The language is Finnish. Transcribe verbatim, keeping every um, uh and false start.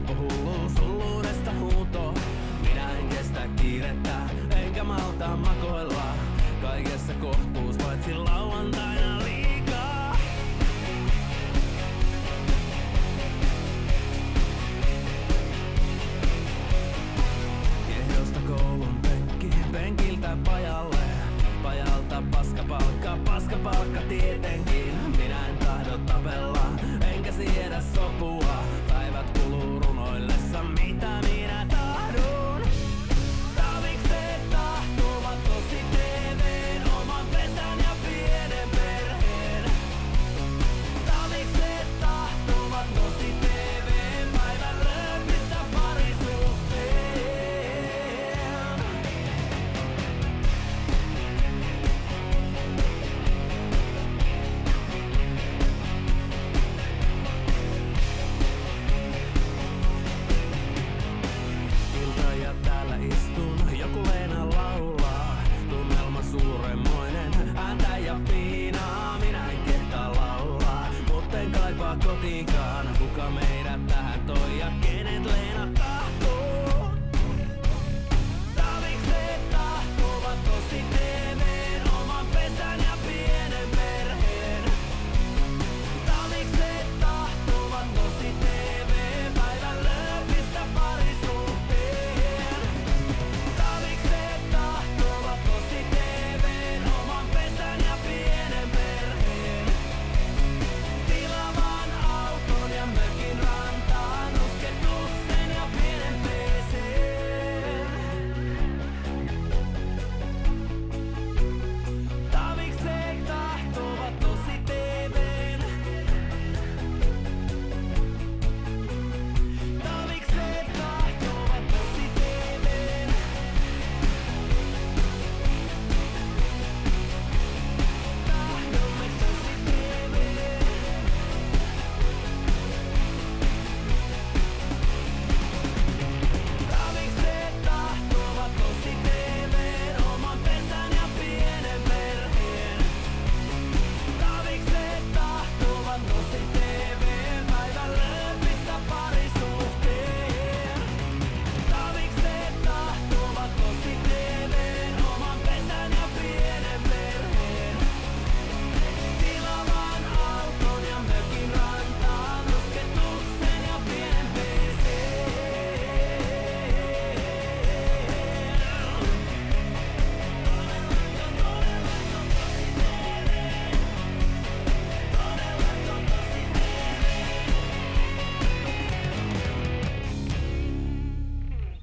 Hulluus hulluudesta huuto. Minä en kestä kiirettä, enkä malta makoilla. Kaikessa kohtuus, paitsi lauantaina liikaa. Kehdosta koulun penkki, penkiltä pajalle. Pajalta paskapalkka, paskapalkka tietenkin. Minä en tahdo tapella, enkä siedä sopua. Päivät kuluu runoillessa, mitä minä tahdon. Talvikset tahtovat tosi T V:n, oman pesän ja pienen perheen. Talvikset tahtovat tosi T V:n, päivän lööpistä parisuhteen. Ilta ja täällä istun, joku Leena laulaa. Tunnelma suuremmoinen, ääntä ja piinaa. Minä en kehtaa laulaa, mut en kaipaa kotiinkaan. Kuka meidät tähän toi ja kenet Leena